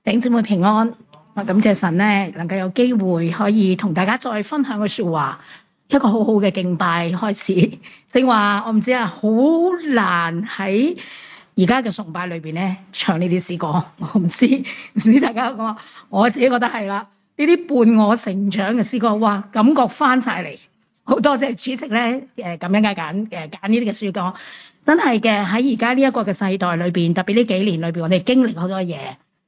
弟兄姊妹平安，我感謝神咧，能夠有機會可以同大家再分享個說話，一個好好嘅敬拜開始。正話我唔知啊，好難喺而家嘅崇拜裏邊咧唱呢啲詩歌，我唔知大家講，我自己覺得係啦。呢啲伴我成長嘅詩歌，哇，感覺翻晒嚟，好多謝主席咧咁樣嘅揀呢啲嘅詩歌，真係嘅喺而家呢一個嘅世代裏邊，特別呢幾年裏邊，我哋經歷好多嘢。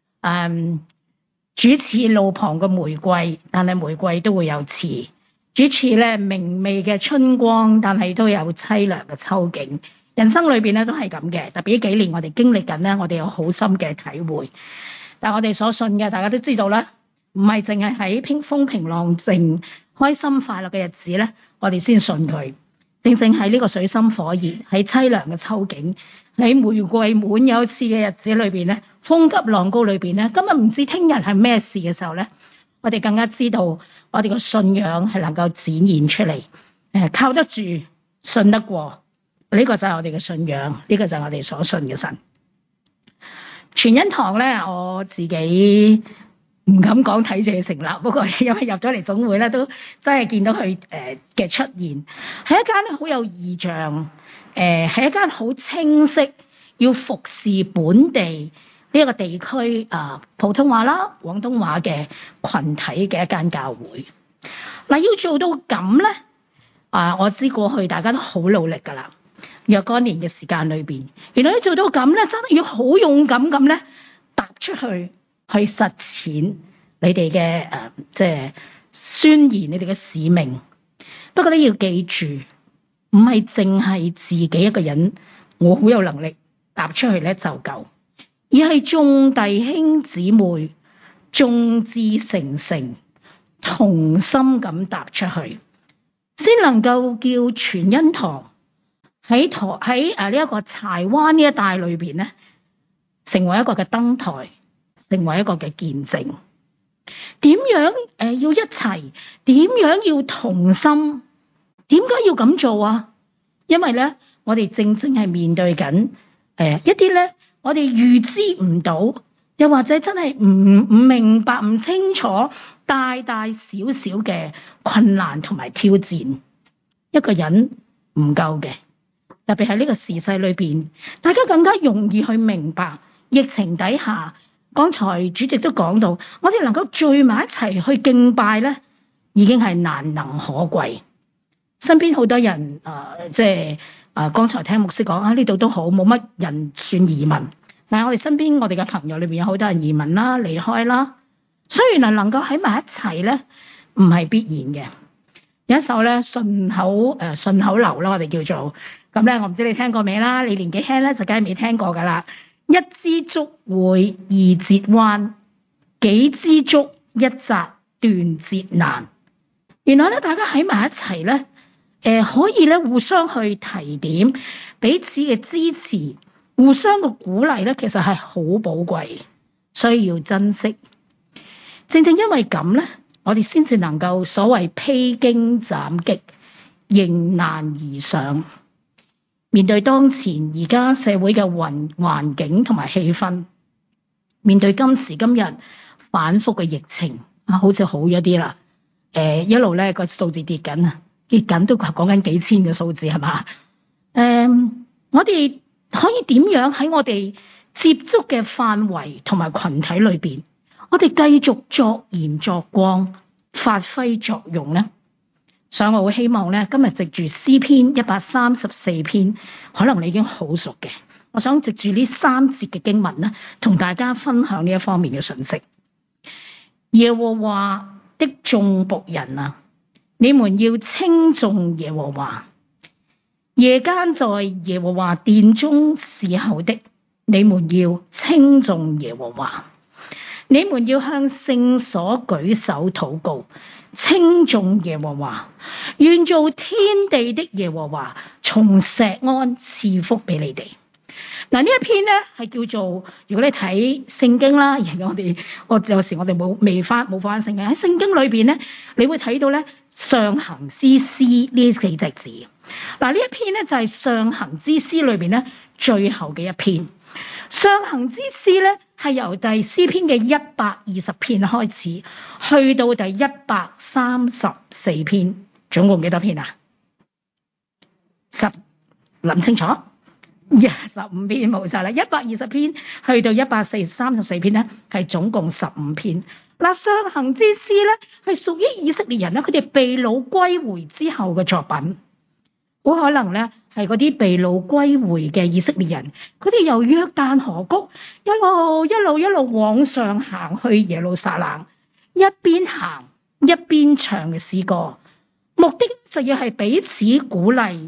主似路旁嘅玫瑰，但係玫瑰都會有刺；主似咧明媚嘅春光，但係都有淒涼嘅秋景。人生裏邊咧都係咁嘅，特別呢幾年我哋經歷緊咧，我哋有好深嘅體會。但係我哋所信嘅，大家都知道啦，唔係淨係喺風平浪靜、開心快樂嘅日子咧，我哋先信佢。正正喺呢個水深火熱、喺淒涼嘅秋景、喺玫瑰滿有刺嘅日子裏邊咧，風急浪高裏邊咧，今日唔知聽日係咩事嘅時候咧，我哋更加知道我哋個信仰係能夠展現出嚟，靠得住、信得過，呢個就係我哋嘅信仰，呢個就係我哋所信嘅神。全恩堂咧，我自己唔敢講睇住佢成立，不過因為入咗嚟總會咧，都真係見到佢嘅出現，係一間好有異象，係一間好清晰要服侍本地呢一個地區普通話啦、廣東話嘅群體嘅一間教會。嗱，要做到咁咧，我知過去大家都好努力㗎啦。若干年嘅時間裏邊，原來要做到咁咧，真係要好勇敢咁咧，踏出去實踐你哋嘅即係宣言你哋嘅使命。不過咧，要記住，唔係淨係自己一個人，我好有能力踏出去咧就夠，而係眾弟兄姊妹眾志成城，同心咁踏出去，先能夠叫全恩堂喺呢一個柴灣呢一帶裏邊咧，成為一個嘅燈台，成為一個嘅見證。點樣要一齊？點樣要同心？點解要咁做啊？因為咧，我哋正係面對緊一啲咧，我哋預知唔到，又或者真係唔明白、唔清楚，大大小小嘅困難同埋挑戰。一個人唔夠嘅。特別喺呢個時勢裏邊，大家更加容易去明白疫情底下，剛才主席都講到，我哋能夠聚埋一齊去敬拜咧，已經係難能可貴。身邊好多人剛才聽牧師講呢度都好，冇乜人算移民，但係我哋身邊我哋嘅朋友裏邊有好多人移民啦、離開啦，所以原來能夠喺埋一齊咧，唔係必然嘅。有一首咧順口流啦，我哋叫做。咁咧，我唔知你聽過未啦？你年紀輕咧，就梗係未聽過噶啦。一枝竹會易折彎，幾枝竹一紮斷節難。原來咧，大家喺埋一齊咧，可以咧互相去提點，彼此嘅支持，互相嘅鼓勵咧，其實係好寶貴，所以要珍惜。正正因為咁咧，我哋先至能夠所謂披荊斬棘，迎難而上。面對當前而家社會嘅環境同埋氣氛，面對今時今日反覆嘅疫情好似好咗啲啦。一路咧個數字跌緊都講緊幾千嘅數字係嘛？我哋可以點樣喺我哋接觸嘅範圍同埋群體裏邊，我哋繼續作鹽作光，發揮作用呢？所以我會希望咧，今日藉住詩篇134篇，可能你已經好熟嘅。我想藉住呢3節嘅經文咧，同大家分享呢一方面嘅信息。耶和華的眾僕人啊，你們要稱頌耶和華。夜間在耶和華殿中侍候的，你們要稱頌耶和華。你們要向聖所舉手禱告，稱頌耶和華。願造天地的耶和華從錫安賜福俾你哋。嗱，呢一篇咧係叫做，如果你睇聖經啦，而我有時我哋冇翻聖經，喺聖經裏邊咧，你會睇到咧上行之詩呢4隻字。嗱，呢一篇咧就係上行之詩裏邊咧最後嘅一篇。 上行之詩咧係由第詩篇嘅120篇開始，去到第134篇，總共幾多篇啊？10，諗清楚。15篇冇錯啦，120篇去到134篇咧，係總共15篇。嗱，上行之詩咧係屬於以色列人咧，佢哋被擄歸回之後嘅作品，好可能咧係嗰啲被擄歸回嘅以色列人，佢哋由約旦河谷一路往上行去耶路撒冷，一邊行一邊唱嘅詩歌，目的就要係彼此鼓勵，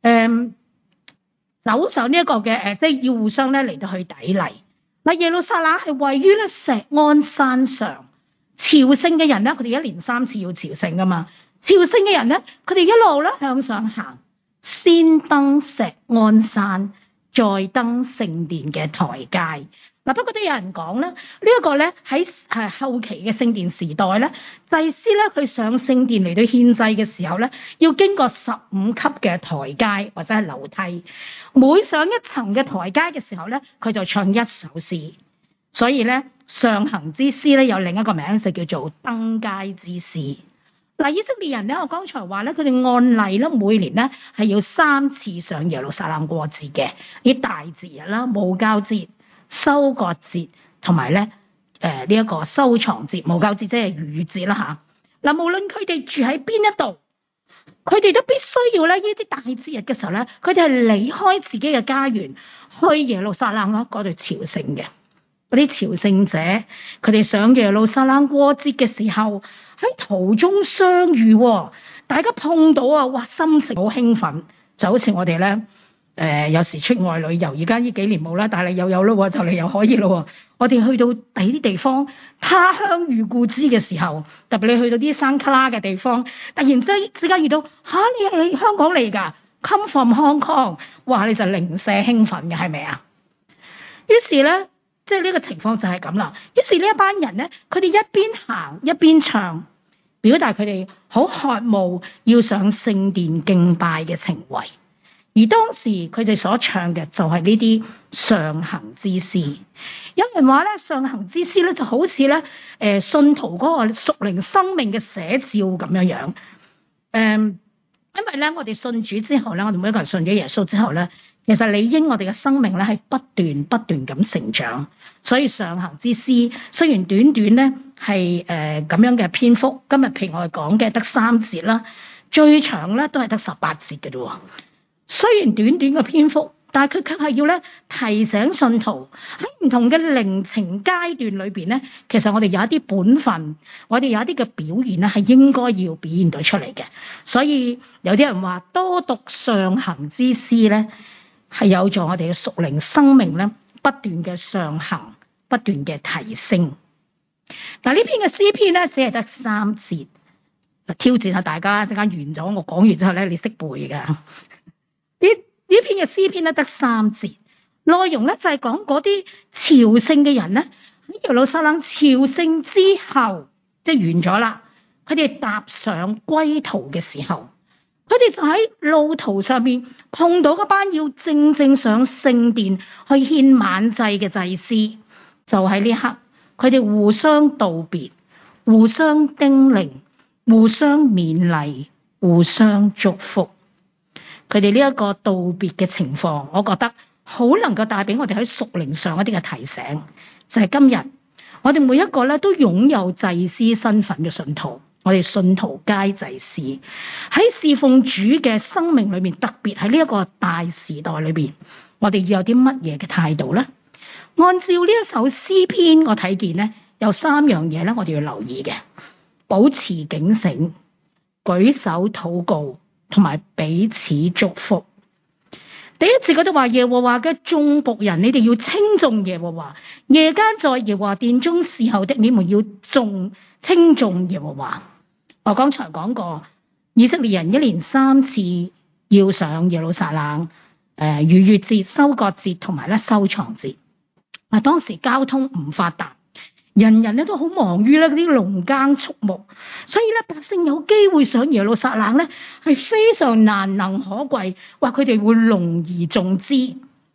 走上呢一個嘅即係要互相咧嚟到去砥礪。嗱，耶路撒冷係位於咧錫安山上，朝聖嘅人咧，佢哋1年3次要朝聖噶嘛。朝聖嘅人咧，佢哋一路咧向上行，先登錫安山，再登聖殿嘅台階。嗱，不過都有人講咧，呢一個咧喺後期嘅聖殿時代咧，祭司咧佢上聖殿嚟到獻祭嘅時候咧，要經過15級嘅台階或者係樓梯，每上一層嘅台階嘅時候咧，佢就唱一首詩。所以咧，上行之詩咧有另一個名就叫做登階之詩。嗱，以色列人咧，我剛才話咧，佢哋按例咧，每年咧係要3次上耶路撒冷過節嘅，啲大節日啦，無酵節、收割節同埋咧呢一個收藏節。無酵節即係逾越節啦嚇。嗱，無論佢哋住喺邊一度，佢哋都必須要咧呢啲大節日嘅時候咧，佢哋係離開自己嘅家園，去耶路撒冷嗰度朝聖嘅。嗰啲朝聖者，佢哋上耶路撒冷過節嘅時候，喺途中相遇，大家碰到啊，哇，心情好興奮，就好似我哋咧，有時出外旅遊，而家呢幾年冇啦，但係又有咯，就嚟又可以咯。我哋去到第啲地方，他鄉遇故知嘅時候，特別你去到啲山卡拉嘅地方，突然之間遇到你係香港嚟㗎 ，come from Hong Kong， 哇，你就零舍興奮嘅，係咪啊？於是咧。即係呢個情況就係咁啦。於是呢一班人咧，佢哋一邊行一邊唱，表達佢哋好渴慕要上聖殿敬拜嘅情懷。而當時佢哋所唱嘅就係呢啲上行之詩。有人話咧，上行之詩咧就好似咧信徒嗰個屬靈生命嘅寫照咁樣樣。因為咧我哋信主之後咧，我哋每一個人信咗耶穌之後咧。其實理應我哋嘅生命咧係不斷咁成長，所以上行之詩雖然短咧係咁樣嘅篇幅，今日譬如我哋講嘅得3節啦，最長咧都係得18節嘅啫。雖然短嘅篇幅，但係佢卻係要咧提醒信徒喺唔同嘅靈情階段裏邊咧，其實我哋有一啲本分，我哋有一啲嘅表現咧係應該要表現到出嚟嘅。所以有啲人話多讀上行之詩咧。係有助我哋嘅屬靈生命咧，不斷嘅上行，不斷嘅提升。嗱，呢篇嘅詩篇咧，只係得3節，挑戰下大家，陣間完咗我講完之後咧，你識背㗎。呢篇嘅詩篇咧得3節，內容咧就係講嗰啲朝聖嘅人咧，喺耶路撒冷朝聖之後，即係完咗啦，佢哋踏上歸途嘅時候。佢哋就喺路途上面碰到嗰班要正上聖殿去獻晚祭嘅祭司，就喺呢刻，佢哋互相道別、互相叮嚀、互相勉勵、互相祝福。佢哋呢一個道別嘅情況，我覺得好能夠帶俾我哋喺屬靈上一啲嘅提醒，就係今日我哋每一個咧都擁有祭司身份嘅信徒。我哋信徒皆祭司，喺侍奉主嘅生命裏面，特別喺呢一個大時代裏邊，我哋要有啲乜嘢嘅態度咧？按照呢一首詩篇，我睇見咧有3樣嘢咧，我哋要留意嘅：保持警醒、舉手禱告，同埋彼此祝福。第一節嗰度話，耶和華嘅眾僕人，你哋要稱頌耶和華；夜間在耶和華殿中侍候的，你們要稱頌耶和華。我剛才講過，以色列人1年3次要上耶路撒冷，逾越節、收割節同埋收藏節。當時交通唔發達，人咧都好忙於咧嗰啲農耕畜牧，所以咧百姓有機會上耶路撒冷咧係非常難能可貴，話佢哋會隆而重之。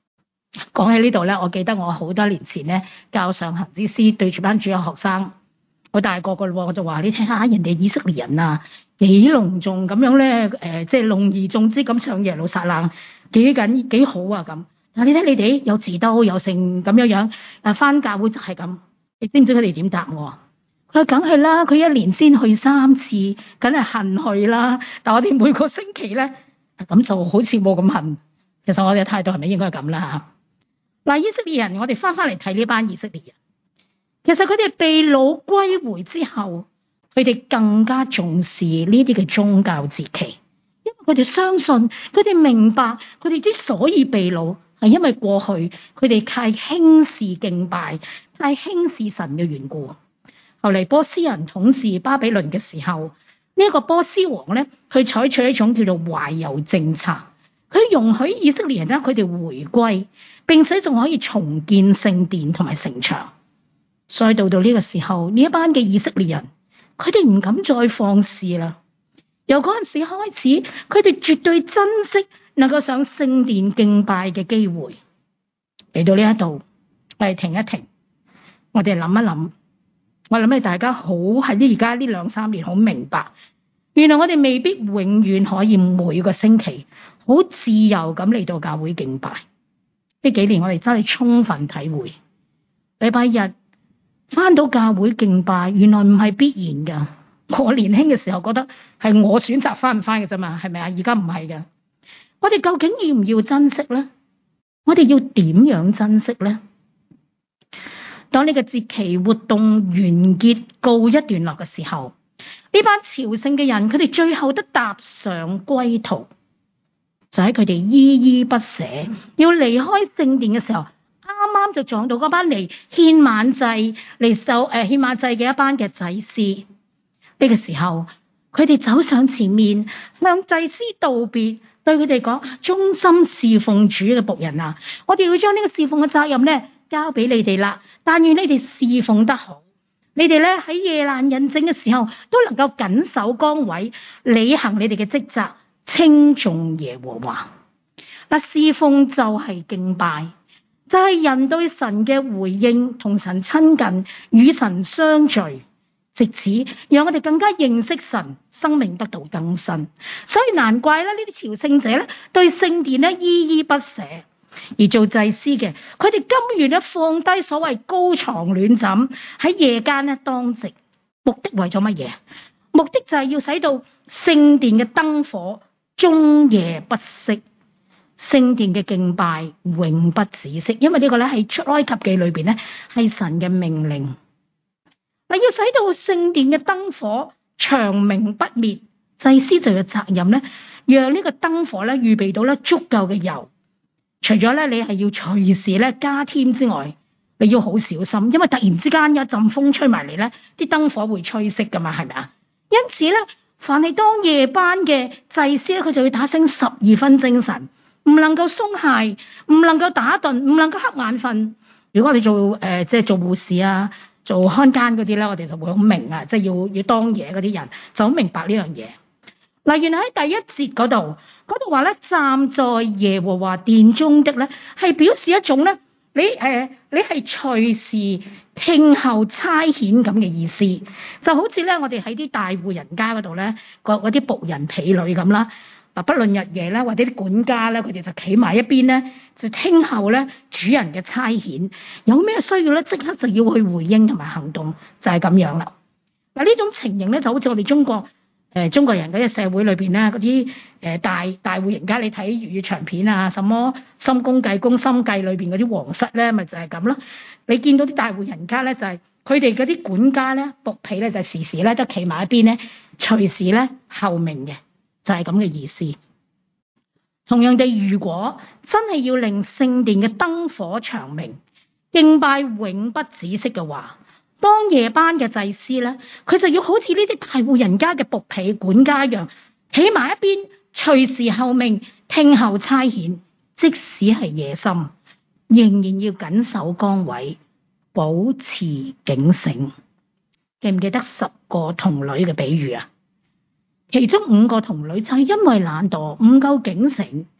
講起呢度咧，我記得我好多年前咧教上行之詩，對住班主日學生，好大個噶咯，我就話你睇下人哋以色列人啊，幾隆重咁樣咧，即係隆而重之咁上耶路撒冷，幾好啊咁。但係你睇你哋有自刀有成咁樣樣，返教會就係咁。你知唔知佢哋點答我？佢話梗係啦，佢一年先去3次，梗係恨去啦。但我哋每個星期咧，咁就好似冇咁恨。其實我哋嘅態度係咪應該係咁啦嚇？嗱，以色列人，我哋翻嚟睇呢班以色列人，其實佢哋被擄歸回之後，佢哋更加重視呢啲嘅宗教節期，因為佢哋相信，佢哋明白，佢哋之所以被擄，係因為過去佢哋太輕視敬拜，太輕視神嘅緣故。後嚟波斯人統治巴比倫嘅時候，呢一個波斯王咧，佢採取一種叫做懷柔政策。佢容許以色列人咧，佢哋回歸，並且仲可以重建聖殿同埋城牆。所以到呢個時候，呢一班嘅以色列人，佢哋唔敢再放肆啦。由嗰陣時開始，佢哋絕對珍惜能夠上聖殿敬拜嘅機會。嚟到呢一度，我哋停一停，我哋諗一諗。我諗起大家好喺而家呢2-3年好明白，原來我哋未必永遠可以每個星期好自由咁嚟到教會敬拜。呢幾年我哋真係充分體會，禮拜日返到教會敬拜，原來唔係必然噶。我年輕嘅時候覺得係我選擇返唔返嘅啫嘛，係咪啊？而家唔係嘅。我哋究竟要唔要珍惜咧？我哋要點樣珍惜咧？當呢個節期活動完結告一段落嘅時候，呢班朝聖嘅人，佢哋最後都踏上歸途，就喺佢哋依依不捨要離開聖殿嘅時候，啱啱就撞到嗰班嚟獻晚祭嚟受獻晚祭嘅一班嘅祭司。呢個時候，佢哋走上前面向祭司道別，對佢哋講：忠心侍奉主嘅僕人啊，我哋要將呢個侍奉嘅責任咧交俾你哋啦。但願你哋侍奉得好，你哋咧喺夜闌人靜嘅時候都能夠緊守崗位，履行你哋嘅職責，稱頌耶和華。嗱，侍奉就係敬拜，就係人對神嘅回應，同神親近，與神相聚，藉此讓我哋更加認識神，生命得到更新。所以難怪咧，呢啲朝聖者咧對聖殿咧依依不捨。而做祭司嘅，佢哋甘願咧放低所謂高床暖枕，喺夜間咧當值，目的為咗乜嘢？目的就係要使到聖殿嘅燈火終夜不熄，聖殿嘅敬拜永不止息。因為呢個咧係出埃及記裏邊咧係神嘅命令。嗱，要使到聖殿嘅燈火長明不滅，祭司就有責任咧，讓呢個燈火咧預備到咧足夠嘅油。除咗咧，你係要隨時咧加添之外，你要好小心，因為突然之間有一陣風吹埋嚟咧，啲燈火會吹熄噶嘛，係咪啊？因此咧，凡係當夜班嘅祭司咧，佢就要打醒12分精神，唔能夠鬆懈，唔能夠打盹，唔能夠瞌眼瞓。如果我哋做即係做護士啊，做看更嗰啲咧，我哋就會好明啊，即係要當夜嗰啲人就好明白呢樣嘢。嗱，原來喺第一節嗰度話咧，站在耶和華殿中的咧，係表示一種咧，你係隨時聽候差遣咁嘅意思，就好似咧我哋喺啲大戶人家嗰度咧，嗰啲僕人婢女咁啦。嗱，不論日夜咧，或者啲管家咧，佢哋就企埋一邊咧，就聽候咧主人嘅差遣，有咩需要咧，即刻就要去回應同埋行動，就係咁樣啦。嗱，呢種情形咧，就好似我哋中國人嗰啲社會裏邊咧，嗰啲大戶人家，你睇粵語長片啊，什麼深宮計、宮心計裏邊嗰啲皇室咧，咪就係咁咯。你見到啲大戶人家咧，就係佢哋嗰啲管家咧、僕婢咧，就時時咧都企埋一邊咧，隨時咧候命嘅，就係咁嘅意思。同樣地，如果真係要令聖殿嘅燈火長明、敬拜永不止息嘅話，當夜班嘅祭司咧，佢就要好似呢啲大戶人家嘅僕婢管家一樣，企埋一邊，隨時候命，聽候差遣。即使係夜深，仍然要緊守崗位，保持警醒。記唔記得10個童女嘅比喻啊？其中5個童女就係因為懶惰，唔夠警醒，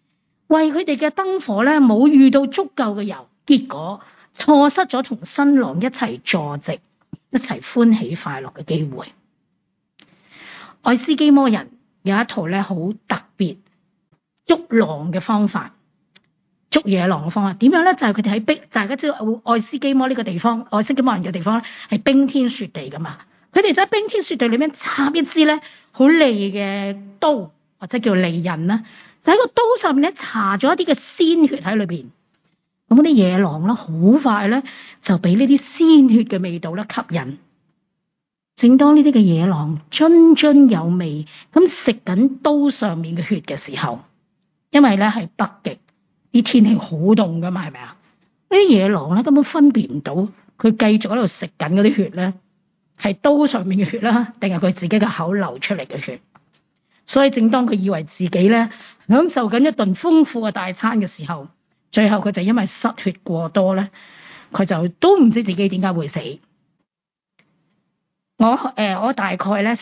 為佢哋嘅燈火咧冇遇到足夠嘅油，結果錯失咗同新郎一齊坐席、一齊歡喜快樂嘅機會。愛斯基摩人有一套咧好特別捉狼嘅方法，捉野狼嘅方法點樣咧？就係佢哋喺冰，大家知道愛斯基摩呢個地方，愛斯基摩人嘅地方咧係冰天雪地噶嘛，佢哋就喺冰天雪地裏面插一支咧好利嘅刀，或者叫利刃啦，就喺個刀上面咧搽咗一啲嘅鮮血喺裏邊。咁嗰啲野狼咧好快咧就俾呢啲鮮血嘅味道咧吸引。正當呢啲嘅野狼津津有味咁食緊刀上面嘅血嘅時候，因為咧係北極，啲天氣好凍噶嘛，係咪啊？呢啲野狼咧根本分辨唔到佢繼續喺度食緊嗰啲血咧係刀上面嘅血啦，定係佢自己嘅口流出嚟嘅血。所以正當佢以為自己咧享受緊一頓豐富嘅大餐嘅時候，最後佢就因為失血過多咧，佢就都唔知自己點解會死。我大概咧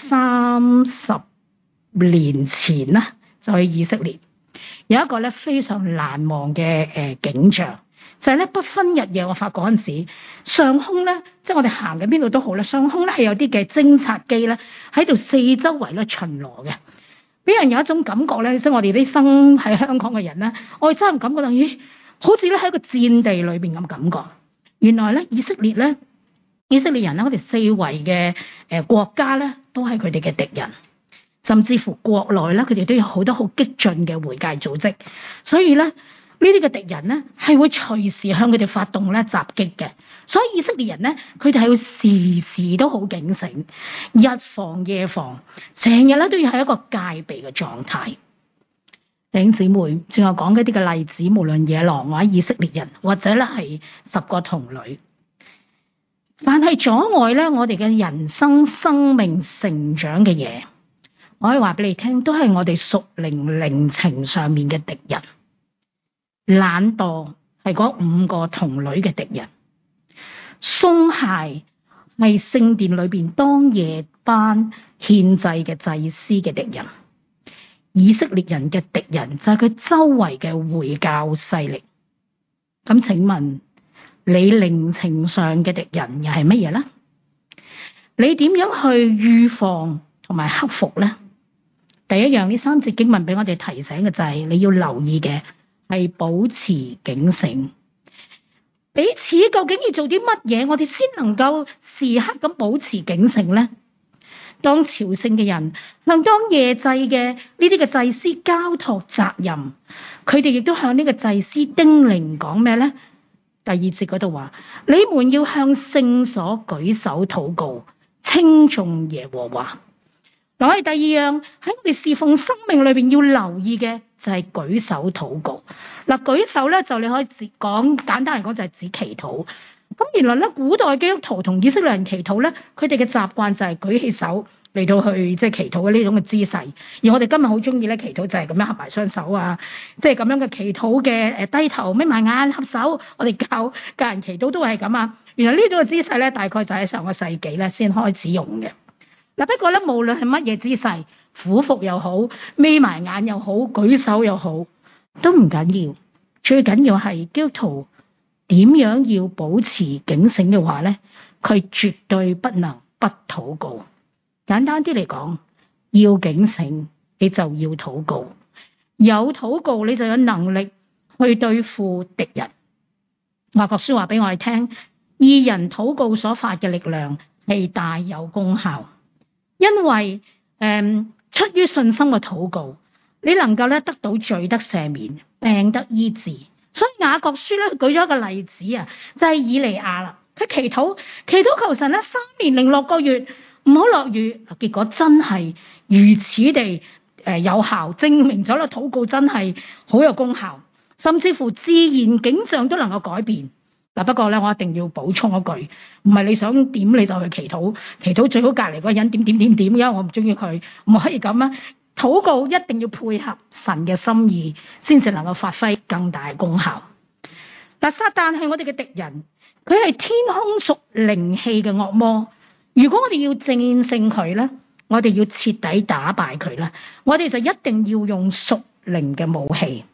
30年前啦，就去以色列，有一個咧非常難忘嘅景象，就係咧不分日夜，我發覺嗰陣時上空咧，即係我哋行緊邊度都好咧，上空咧係有啲嘅偵察機咧喺度四周圍咧巡邏嘅，俾人有一種感覺咧，即係我哋啲生喺香港嘅人咧，我哋真係感覺到咦，好似咧喺一個戰地裏邊咁感覺。原來咧以色列人咧，我哋四圍嘅國家咧，都係佢哋嘅敵人，甚至乎國內咧，佢哋都有好多好激進嘅回教組織，所以咧呢啲嘅敵人咧係會隨時向佢哋發動咧襲擊嘅。所以以色列人咧，佢哋係要時時都好警醒，日防夜防，成日咧都要係一個戒備嘅狀態。弟兄姊妹，正我講嘅啲嘅例子，無論野狼或者以色列人，或者咧係10個童女。但係阻礙咧我哋嘅人生命成長嘅嘢，我可以話俾你聽，都係我哋屬靈情上面嘅敵人。懶惰係嗰5個童女嘅敵人，鬆懈係聖殿裏邊當夜班獻祭嘅祭司嘅敵人。以色列人嘅敵人就係佢周圍嘅回教勢力。咁請問，你靈情上嘅敵人又係乜嘢呢？你點樣去預防同埋克服呢？第一樣，呢3節經文俾我哋提醒嘅就係你要留意嘅係保持警醒。彼此究竟要做啲乜嘢，我哋先能夠時刻咁保持警醒呢？當朝聖嘅人向當夜祭嘅呢啲嘅祭司交託責任，佢哋亦都向呢個祭司叮嚀講咩呢？第2節嗰度話，你們要向聖所舉手禱告，稱頌耶和華。嗱，我哋第二樣喺我哋侍奉生命裏邊要留意嘅就係舉手禱告。嗱，舉手咧就你可以講，簡單嚟講就係指祈禱。咁原來咧古代基督徒同以色列人祈禱咧，佢哋嘅習慣就係舉起手嚟到去即係祈禱嘅呢種嘅姿勢。而我哋今日好中意咧祈禱就係咁樣合埋雙手啊，即係咁樣嘅祈禱嘅低頭眯埋眼合手。我哋教人祈禱都係咁啊。原來呢種嘅姿勢咧，大概就喺上個世紀咧先開始用嘅。嗱，不過咧無論係乜嘢姿勢，俯伏又好，眯埋眼又好，舉手又好，都唔緊要。最緊要係基督徒點樣要保持警醒嘅話咧，佢絕對不能不禱告。簡單啲嚟講，要警醒，你就要禱告。有禱告，你就有能力去對付敵人。雅各書話俾我哋聽，義人禱告所發嘅力量係大有功效，因為出於信心嘅禱告，你能夠咧得到罪得赦免，病得醫治。所以雅各書咧舉咗一個例子啊，就係以利亞啦。佢祈禱求神咧3年零6個月唔好落雨，結果真係如此地有效，證明咗啦禱告真係好有功效，甚至乎自然景象都能夠改變。嗱，不過咧我一定要補充一句，唔係你想點你就去祈禱最好隔離嗰個人點，因為我唔中意佢，唔可以咁啊！禱告一定要配合神嘅心意，先至能夠發揮更大嘅功效。嗱，撒旦係我哋嘅敵人，佢係天空屬靈氣嘅惡魔。如果我哋要戰勝佢咧，我哋要徹底打敗佢咧，我哋就一定要用屬靈嘅武器。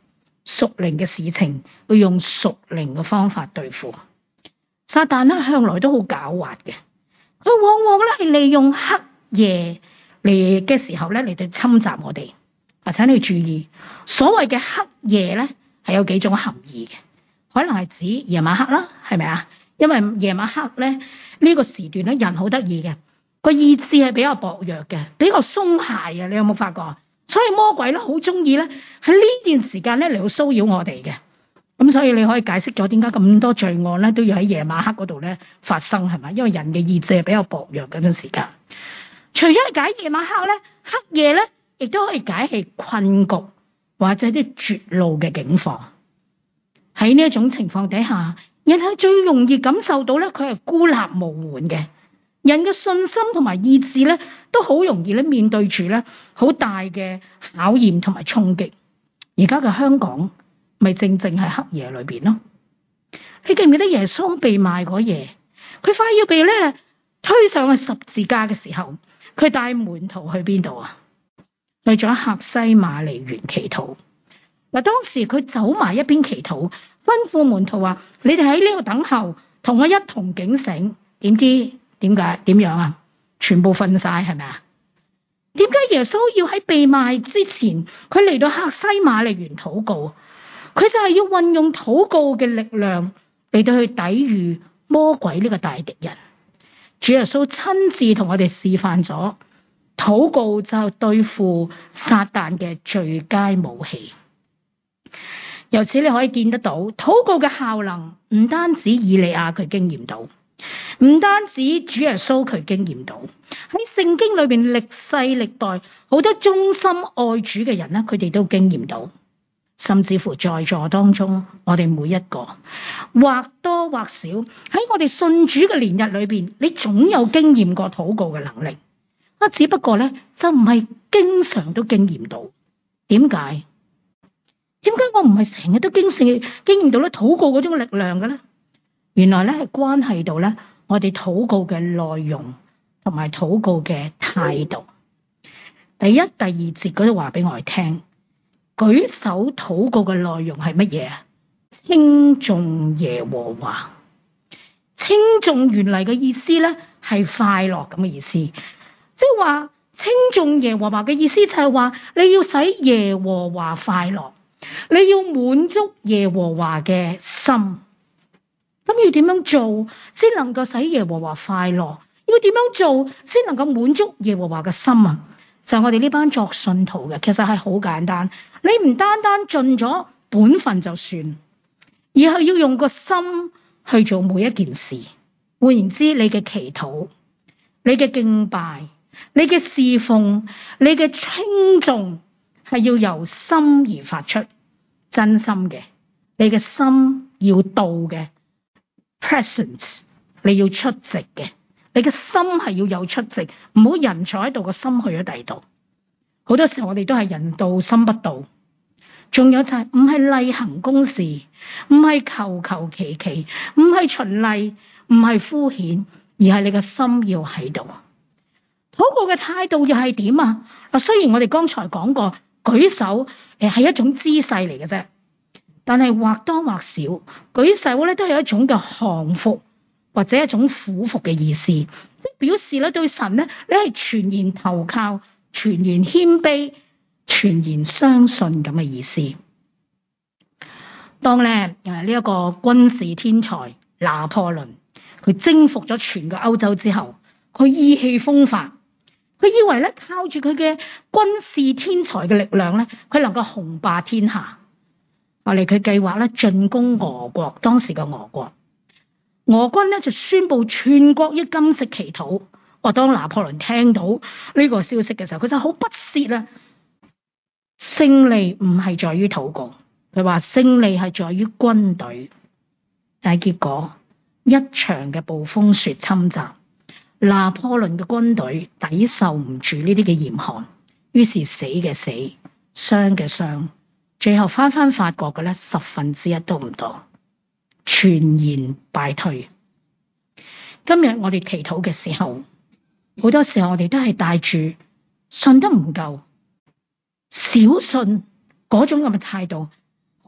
屬靈嘅事情，會用屬靈嘅方法對付。撒旦咧向來都好狡猾嘅，佢往往咧係利用黑夜嚟嘅時候咧嚟到侵襲我哋。請你注意，所謂嘅黑夜咧係有幾種含義嘅，可能係指夜晚黑啦，係咪啊？因為夜晚黑咧呢個時段咧人好得意嘅，個意志係比較薄弱嘅，比較鬆懈啊！你有冇發覺？所以魔鬼咧好中意咧喺呢段時間咧嚟到騷擾我哋嘅。咁所以你可以解釋咗點解咁多罪案咧都要喺夜晚黑嗰度咧發生，係咪？因為人嘅意志係比較薄弱嗰段時間。除咗係解夜晚黑咧，黑夜咧亦都可以解係困局或者啲絕路嘅境況。喺呢一種情況底下，人係最容易感受到咧佢係孤立無援嘅。人嘅信心同埋意志咧都好容易咧面對住咧好大嘅考驗同埋衝擊。而家嘅香港咪正正係黑夜裏邊咯。你記唔記得耶穌被賣嗰夜，佢快要被咧推上去十字架嘅時候，佢帶門徒去邊度啊？去咗客西馬尼園祈禱。嗱，當時佢走埋一邊祈禱，吩咐門徒話：你哋喺呢度等候，同我一同警醒。點知點樣啊？全部瞓晒，係咪啊？點解耶穌要喺被賣之前，佢嚟到客西馬尼園禱告？佢就係要運用禱告嘅力量嚟到去抵禦魔鬼呢個大敵人。主耶穌親自同我哋示範咗禱告就對付撒旦嘅最佳武器。由此你可以見得到禱告嘅效能，唔單止以利亞佢經驗到，唔單止主耶穌佢經驗到，喺聖經裏邊歷世歷代好多忠心愛主嘅人咧，佢哋都經驗到。甚至乎在座當中，我哋每一個或多或少喺我哋信主嘅年日裏邊，你總有經驗過禱告嘅能力。只不過咧就唔係經常都經驗到。點解我唔係成日都經驗到咧禱告嗰種力量嘅咧？原來咧係關係到咧我哋禱告嘅內容同埋禱告嘅態度。第一、第二節嗰度話俾我哋聽，舉手禱告嘅內容係乜嘢啊？稱頌耶和華。稱頌原嚟嘅意思咧係快樂咁嘅意思，即係話稱頌耶和華嘅意思就係話你要使耶和華快樂，你要滿足耶和華嘅心。咁要點樣做先能夠使耶和華快樂？要點樣做先能夠滿足耶和華嘅心啊？就係我哋呢班作信徒嘅，其實係好簡單。你唔單單盡咗本分就算，而係要用個心去做每一件事。換言之，你嘅祈禱、你嘅敬拜、你嘅侍奉、你嘅稱頌，係要由心而發出，真心嘅。你嘅心要到嘅 presence， 你要出席嘅。你嘅心係要有出席，唔好人坐喺度，個心去咗第二度。好多時候我哋都係人到心不到。仲有就係唔係例行公事，唔係求求其其，唔係循例，唔係敷衍，而係你嘅心要喺度。禱告嘅態度又係點啊？雖然我哋剛才講過舉手係一種姿勢嚟嘅啫，但係或多或少舉手咧都係一種嘅降服，或者一種俯伏嘅意思，即表示咧對神咧你係全然投靠、全然謙卑、全然相信咁嘅意思。當咧呢一個軍事天才拿破崙，佢征服咗全個歐洲之後，佢意氣風發，佢以為咧靠住佢嘅軍事天才嘅力量咧，佢能夠雄霸天下。後嚟佢計劃咧進攻俄國，當時嘅俄國。俄軍咧就宣布全國一禁食祈禱。當拿破崙聽到呢個消息嘅時候，佢就好不屑啊！勝利唔係在於禱告，佢話勝利係在於軍隊。但係結果一場嘅暴風雪侵襲，拿破崙嘅軍隊抵受唔住呢啲嘅嚴寒，於是死嘅死，傷嘅傷，最後翻法國嘅咧1/10都唔到，全然敗退。今日我哋祈禱嘅時候，好多時候我哋都係帶住信得唔夠、小信嗰種咁嘅態度，好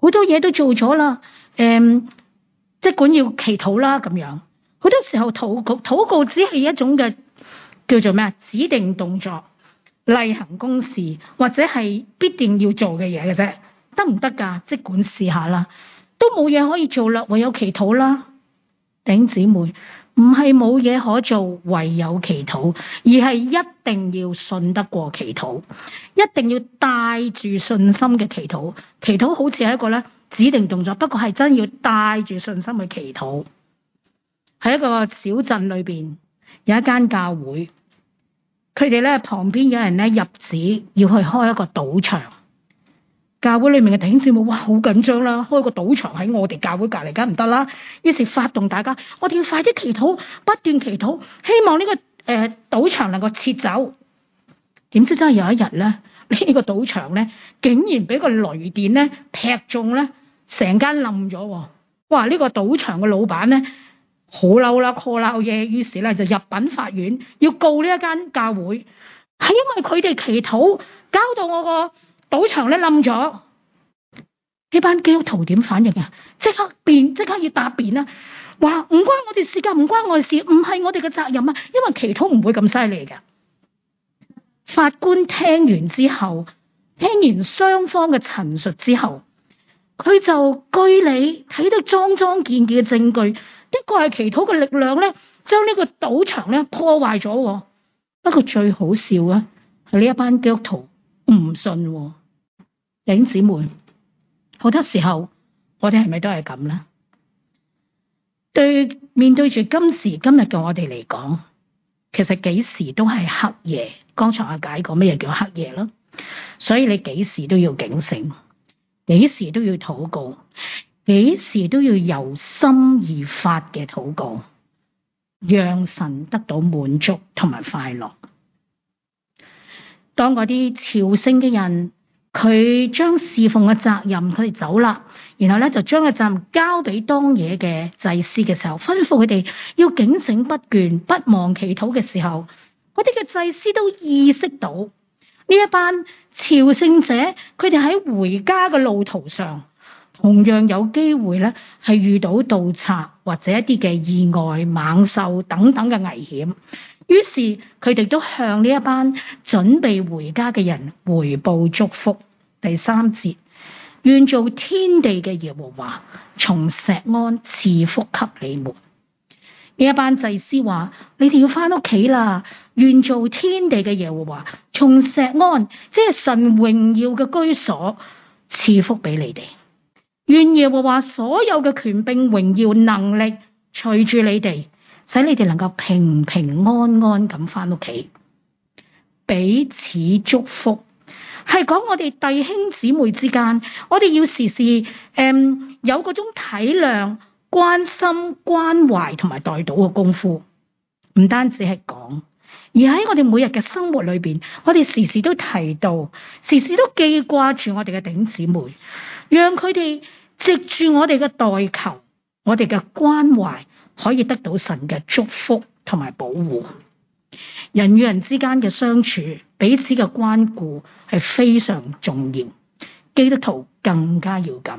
好多嘢都做咗啦，即管要祈禱啦咁樣。好多時候禱告只係一種嘅叫做咩啊？指定動作、例行公事或者係必定要做嘅嘢嘅啫，得唔得㗎？即管試下啦，都冇嘢可以做啦，唯有祈禱啦。弟兄姊妹，唔係冇嘢可做，唯有祈禱，而係一定要信得過祈禱，一定要帶住信心嘅祈禱。祈禱好似係一個咧指定動作，不過係真要帶住信心去祈禱。喺一個小鎮裏邊有一間教會，佢哋咧旁邊有人咧入紙要去開一個賭場。教會裏面嘅弟兄姊妹，哇，好緊張啦！開個賭場喺我哋教會隔籬，梗唔得啦。於是發動大家，我哋要快啲祈禱，不斷祈禱，希望呢個賭場能夠撤走。點知真係有一日咧，呢個賭場咧竟然俾個雷電咧劈中咧，成間冧咗。哇！呢個賭場嘅老闆咧好嬲啦，call 鬧嘢，於是咧就入稟法院，要告呢一間教會，係因為佢哋祈禱，搞到我個賭場咧冧咗。呢班基督徒點反應啊？即刻要答辯啦！話唔關我哋事㗎，唔關我哋事，唔係我哋嘅責任啊！因為祈禱唔會咁犀利嘅。法官聽完之後，聽完雙方嘅陳述之後，佢就據理睇到莊莊健健嘅證據，一個係祈禱嘅力量咧，將呢個賭場咧破壞咗。不過最好笑啊，係呢一班基督徒唔信。弟兄姊妹，好多時候我哋係咪都係咁咧？面對住今時今日嘅我哋嚟講，其實幾時都係黑夜。剛才我解過咩嘢叫黑夜咯，所以你幾時都要警醒，幾時都要禱告，幾時都要由心而發嘅禱告，讓神得到滿足同埋快樂。當嗰啲朝聖嘅人，佢將侍奉嘅責任佢哋走啦，然後咧就將個責任交俾當野嘅祭司嘅時候，吩咐佢哋要警醒不倦，不忘祈禱嘅時候，嗰啲嘅祭司都意識到呢一班朝聖者，佢哋喺回家嘅路途上，同樣有機會咧係遇到盜賊或者一啲嘅意外、猛獸等等嘅危險。於是佢哋都向呢一班準備回家嘅人回報祝福。第3節，願造天地嘅耶和華從錫安賜福給你們。呢一班祭司話：你哋要翻屋企啦！願造天地嘅耶和華從錫安，即係神榮耀嘅居所，賜福俾你哋。願耶和華所有嘅權柄、榮耀、能力隨住你哋，使你哋能夠平平安安咁翻屋企。彼此祝福，係講我哋弟兄姊妹之間，我哋要時時有嗰種體諒、關心、關懷同埋代禱嘅功夫。唔單止係講，而喺我哋每日嘅生活裏邊，我哋時時都提到，時時都記掛住我哋嘅弟兄姊妹，讓佢哋藉住我哋嘅代求，我哋嘅關懷，可以得到神嘅祝福同埋保護。人與人之間嘅相處，彼此嘅關顧係非常重要，基督徒更加要咁。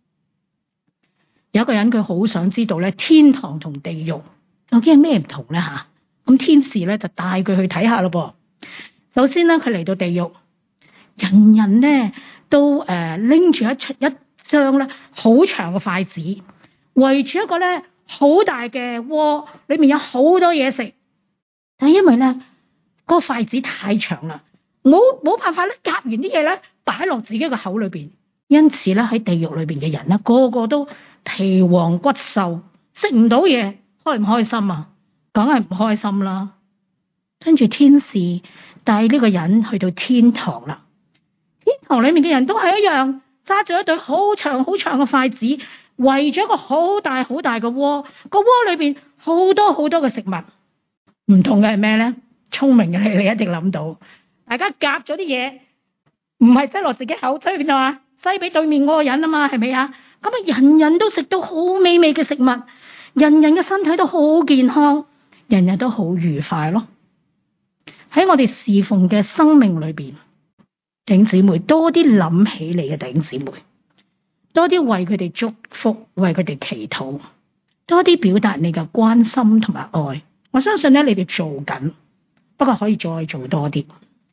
有一個人佢好想知道咧，天堂同地獄究竟係咩唔同咧吓？咁天使咧就帶佢去睇下咯噃。首先咧，佢嚟到地獄，人人咧都拎住一張咧好長嘅筷子，圍住一個咧好大嘅鍋，裏面有好多嘢食。但係因為咧個筷子太長啦，冇辦法咧夾完啲嘢咧擺落自己個口裏邊，因此咧喺地獄裏邊嘅人咧個個都皮黃骨瘦，食唔到嘢，開唔開心啊？梗係唔開心啦。跟住天使帶呢個人去到天堂啦，天堂裏面嘅人都係一樣，揸住一對好長好長嘅筷子，圍咗一個好大好大嘅鍋，個鍋裏邊好多好多嘅食物。唔同嘅係咩咧？聰明嘅你一定諗到，大家夾咗啲嘢，唔係擠落自己口，擠去邊度啊？擠俾對面嗰個人啊嘛，係咪啊？咁啊，人人都食到好美味嘅食物，人人嘅身體都好健康，人人都好愉快咯。喺我哋侍奉嘅生命裏邊，弟兄姊妹多啲諗起你嘅弟兄姊妹， 多啲為佢哋祝福，為佢哋祈禱，多啲表達你嘅關心同埋愛。我相信咧，你哋做緊，不過可以再做多啲。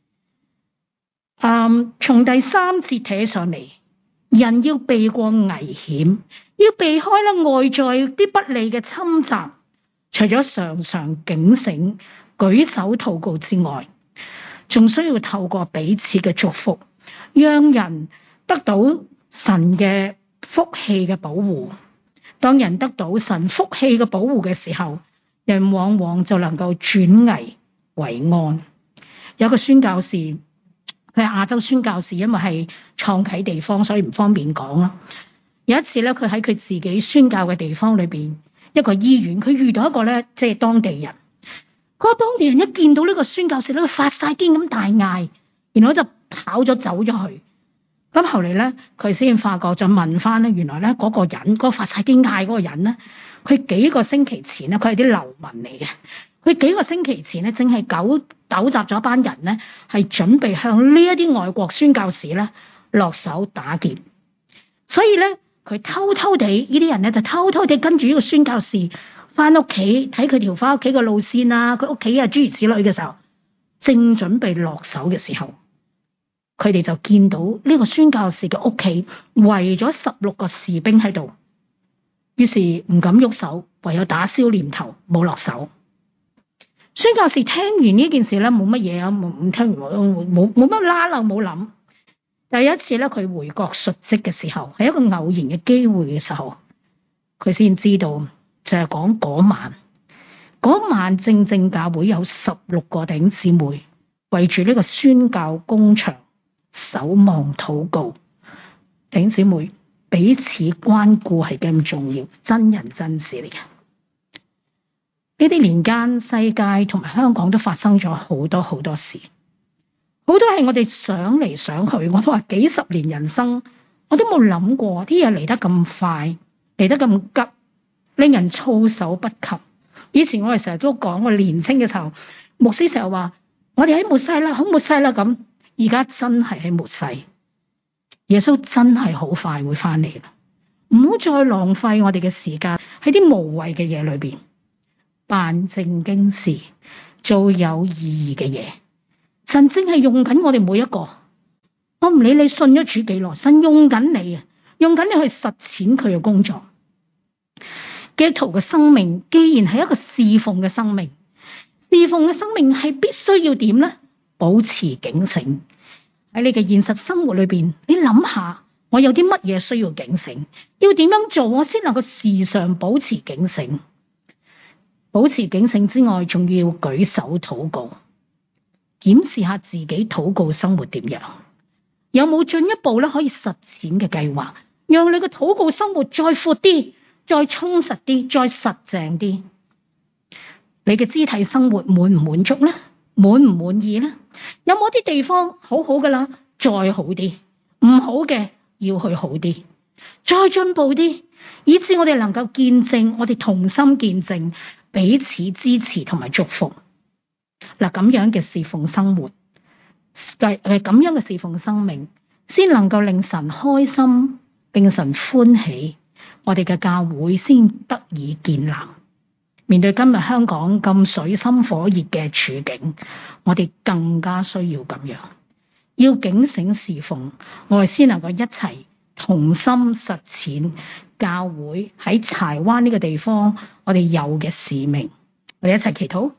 從第3節睇上嚟，人要避過危險，要避開咧外在啲不利嘅侵襲，除咗常常警醒、舉手禱告之外，仲需要透過彼此嘅祝福，讓人得到神嘅福氣嘅保護。當人得到神福氣嘅保護嘅時候，人往往就能夠轉危為安。有個宣教士，佢係亞洲宣教士，因為係創啟地方，所以唔方便講啦。有一次咧，佢喺佢自己宣教嘅地方裏邊，一個醫院，佢遇到一個咧，即係當地人。嗰個當地人一見到呢個宣教士咧，佢發晒癲咁大嗌，然後就跑咗走咗去。咁後嚟咧，佢先發覺就問翻咧，原來咧嗰個人，嗰個發晒癲嗌嗰個人咧，佢幾個星期前咧，佢係啲流民嚟嘅。佢幾個星期前咧，正係糾集咗班人咧，係準備向呢一啲外國宣教士咧落手打劫。所以咧，佢偷偷地呢啲人咧就偷偷地跟住呢個宣教士翻屋企睇佢條翻屋企嘅路線啊，佢屋企啊諸如此類嘅時候，正準備落手嘅時候，佢哋就見到呢個宣教士嘅屋企圍咗16個士兵喺度，於是唔敢喐手，唯有打消念頭，冇落手。宣教士聽完呢件事咧，冇乜嘢啊，唔聽完冇乜拉啦，冇諗。第一次咧，佢回國述職嘅時候，係一個偶然嘅機會嘅時候，佢先知道就係講嗰晚正正教會有16個弟兄姊妹圍住呢個宣教工場守望禱告。弟兄姊妹彼此關顧係咁重要，真人真事嚟嘅。呢啲年間世界同埋香港都發生咗好多好多事，好多係我哋想嚟想去，我都話幾十年人生我都冇諗過啲嘢嚟得咁快，嚟得咁急，令人措手不及。以前我哋成日都講，我年輕嘅時候，牧師成日話我哋喺末世啦，好末世啦咁。而家真係喺末世，耶穌真係好快會翻嚟啦。唔好再浪費我哋嘅時間喺啲無謂嘅嘢裏邊，辦正經事，做有意義嘅嘢。神正係用緊我哋每一個，我唔理你信咗主幾耐，神用緊你啊，用緊你去實踐佢嘅工作。基督徒嘅生命既然係一個侍奉嘅生命，侍奉嘅生命係必須要點呢？保持警醒。喺你嘅現實生活裏邊，你諗下，我有啲乜嘢需要警醒？要點樣做我先能夠時常保持警醒？保持警醒之外，仲要舉手禱告，檢視下自己禱告生活點樣，有冇進一步咧可以實踐嘅計劃，讓你嘅禱告生活再闊啲、再充實啲、再實淨啲。你嘅肢體生活滿唔滿足呢？滿唔滿意呢？有冇啲地方好好噶啦？再好啲，唔好嘅要去好啲，再進步啲，以致我哋能夠見證，我哋同心見證，彼此支持同埋祝福。嗱，咁樣嘅侍奉生活，咁樣嘅侍奉生命，先能夠令神開心，令神歡喜，我哋嘅教會先得以建立。面對今日香港咁水深火熱嘅處境，我哋更加需要咁樣，要警醒侍奉，我哋先能夠一齊同心實踐教會喺柴灣呢個地方我哋有嘅使命。我哋一齊祈禱。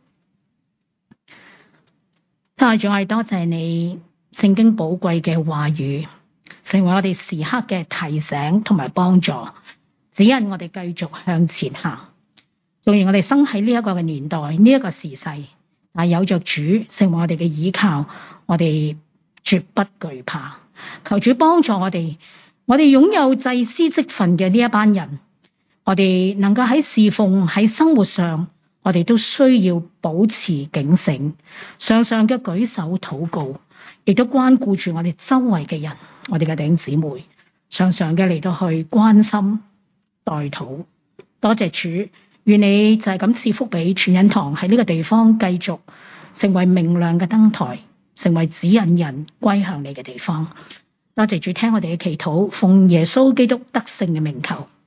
太主，我哋多謝你聖經寶貴嘅話語，成為我哋時刻嘅提醒同埋幫助，指引我哋繼續向前行。縱然我哋生喺呢一個嘅年代，呢一個時勢，但有着主成為我哋嘅依靠，我哋絕不懼怕。求主幫助我哋擁有祭司職分嘅呢一班人，我哋能夠喺侍奉喺生活上，我哋都需要保持警醒，常常嘅舉手禱告，亦都關顧住我哋周圍嘅人，我哋嘅弟兄姊妹，常常嘅嚟到去關心代禱。多謝主。願你就係咁賜福俾全恩堂喺呢個地方繼續成為明亮嘅燈台，成為指引人歸向你嘅地方。 多謝主聽我哋嘅祈禱，奉耶穌基督得勝嘅名求。